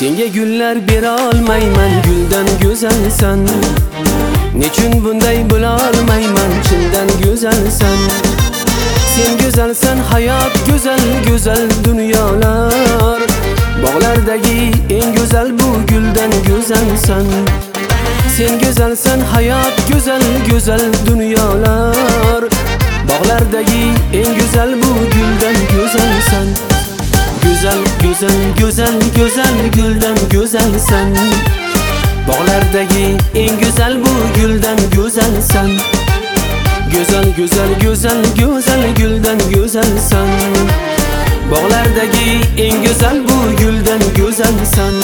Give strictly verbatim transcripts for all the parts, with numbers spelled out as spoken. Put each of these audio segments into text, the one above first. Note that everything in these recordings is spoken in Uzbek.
Senga gullar bera olmayman, guldan go'zalsan. Nechun bunday bo'la olmayman, chindan go'zalsan. Sen go'zalsan, hayot go'zal, go'zal dunyolar. Bog'lardagi eng go'zal bu guldan go'zalsan. Sen go'zalsan, hayot go'zal, go'zal dunyolar. Bog'lardagi eng go'zal bu guldan go'zalsan. Go'zal, go'zal, go'zal, go'zal guldan go'zalsan. Bog'lardagi eng go'zal bu guldan go'zalsan. Go'zal, go'zal, go'zal, go'zal guldan go'zalsan. Bog'lardagi eng go'zal bu guldan go'zalsan.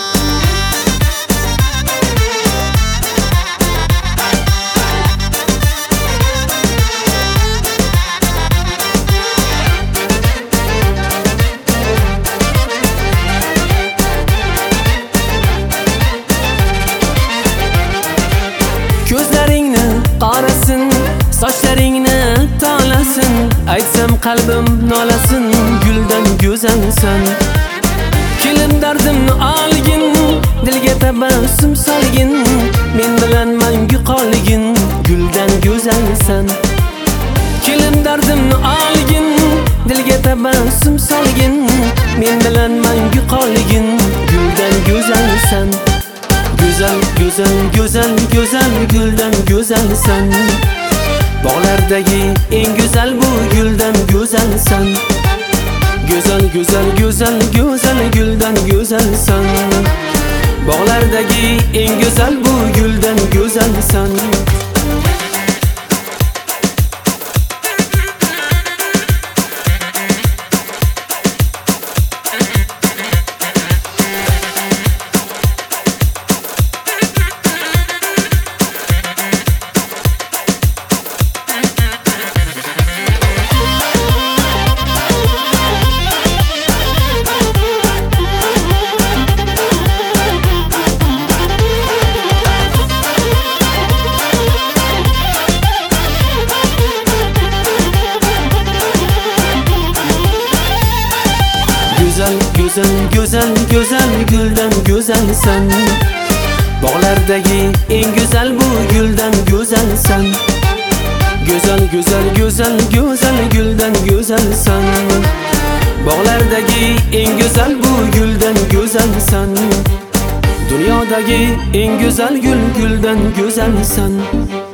Ko'zlaringni qarasin, sochlaringni tolasin. Aytsam qalbim nolasin, guldan go'zalsan. Kelin dardimni olgin, dilga tabassum solgin. Men bilan mangu qolgin, guldan go'zalsan. Kelin dardimni olgin, dilga tabassum solgin. Men bilan mangu qolgin, guldan go'zalsan. Go'zal, go'zal, go'zal, go'zal guldan go'zalsan. Bog'lardagi eng go'zal bu guldan go'zalsan. Go'zal, go'zal, go'zal, go'zal guldan go'zalsan. Bog'lardagi eng go'zal bu guldan go'zalsan. Go'zal, go'zal, go'zal guldan go'zalsan. Bog'lardagi eng go'zal bu guldan go'zalsan. Go'zal, go'zal, go'zal, go'zal guldan go'zalsan. Bog'lardagi eng go'zal bu guldan go'zalsan. Dunyodagi eng go'zal gul guldan go'zalsan.